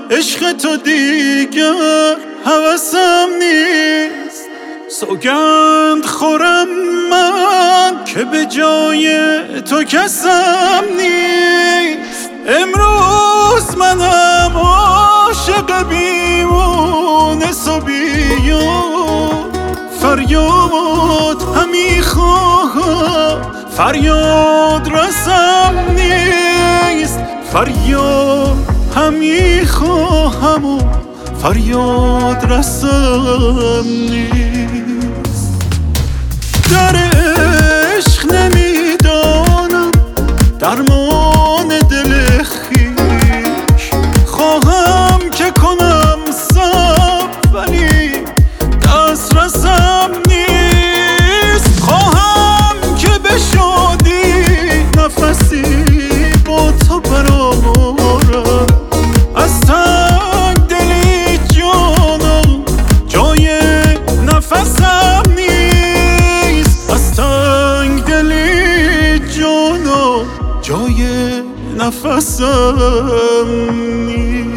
عشق تو دیگر هوسم نیست. سوگند خورم من که به جای تو کسم نیست. امروز منم عاشق بیمونه صبیان، فریاد همی خواهم فریاد رسم نیست. فریاد همی خواهم و فریاد رسم نیست. در عشق نمیدانم درمان دل خویش، خواهم که کنم صبر ولی دست رسم نیست. خواهم که به شادی نفسی با تو برآورم، از تنگ دلی جانم جای نفسم نیست. از تنگ دلی جانم جای نفسم نیست.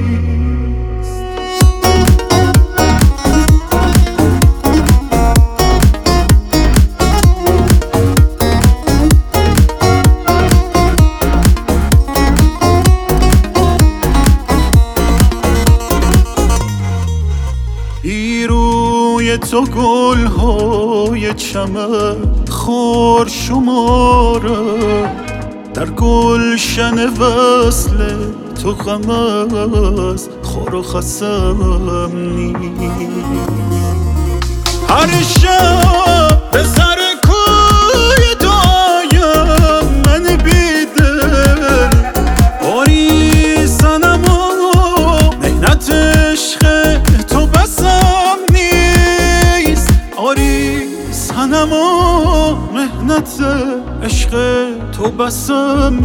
روی تو گل‌های چمن خار شماره، در گلشن وصل تو غم از خار و خسم نیست. هر شب به سر کوی تو آیم من بیدل، باری صنم و مهنت عشق تو بسم نیست. آری صنم و مهنت عشق تو بسم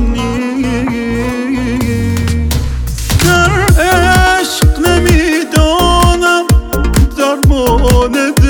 نیست. در عشق نمیدانم درمان